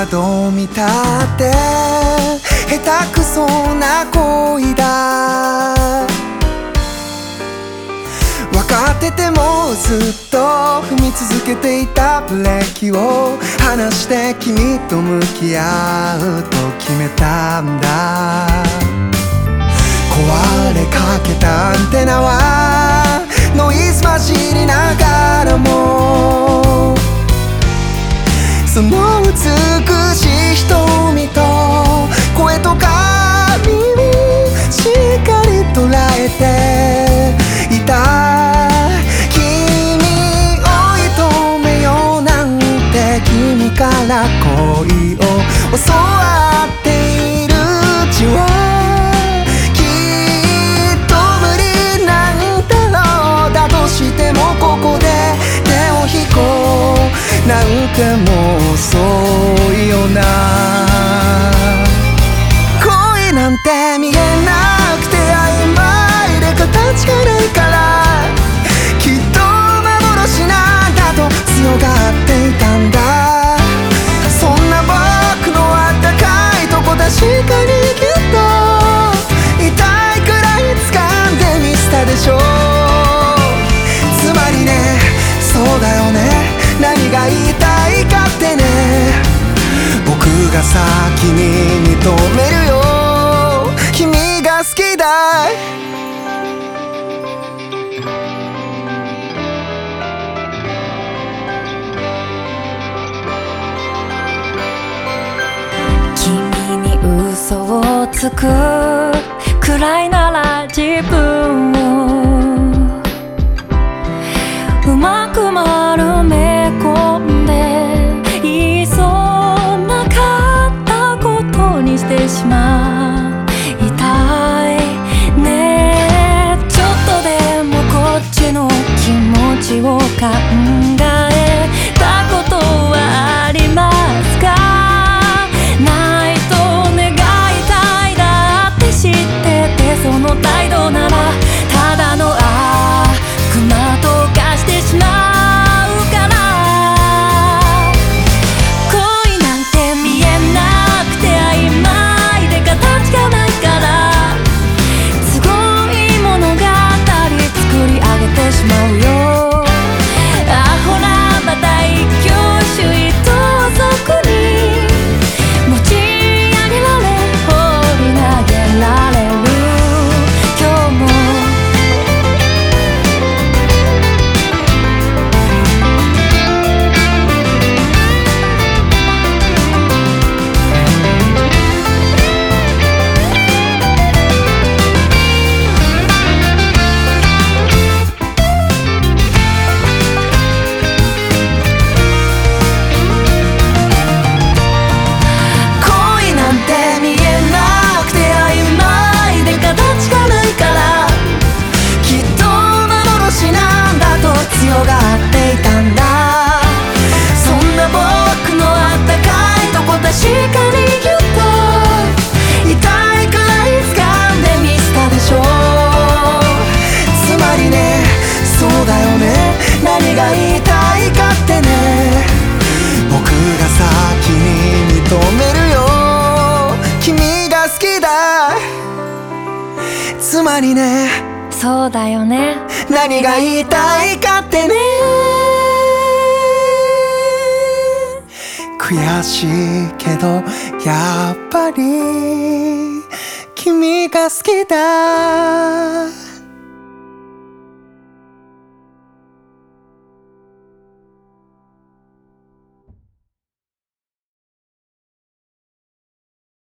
はどう見たって下手くそな恋だ。分かっててもずっと踏み続けていたブレーキを離して君と向き合うと決めたんだ。壊れかけたアンテナはノイズ混じりながらも、その美しい瞳と声と髪をしっかり捉えていた。君を射止めようなんて君から恋を教わっているうちはきっと無理なんだろう。だとしてもここで手を引こうなんてもう遅いよな。恋なんて見えなくて曖昧で形がないから、きっと幻なんだと強がっていたんだ。そんな僕のあったかいとこ確かにきっと痛いくらい掴んでみせたでしょう。つまりね、そうだよね、何が言いたいかってね、僕が先に認めるよ、君が好きだ。 君に嘘をつくくらいなら自分をうまく丸め込んで言いそうなかったことにしてしまいたいね。ちょっとでもこっちの気持ちを考えたことはありますか？ないと願いたいだって知ってて、その態度ならただの悪魔と化してしまうから。恋なんて見えなくて曖昧で形がないから、すごい物語作り上げてしまうよ。あ、ほらまた一挙手一投足に持ち上げられ放り投げられる今日も。恋なんて見えなくて曖昧で形がないから、きっと幻なんだと強がっていたんだ。そんな僕のあったかいとこ確かにぎゅっと痛いくらい掴んでみせたでしょう。つまりね、そうだよね、何が言いたいかってね、僕が先に認めるよ、君が好きだ。つまりね、 そうだよね、 何が言いたいかってね、悔しいけどやっぱり君が好きだ。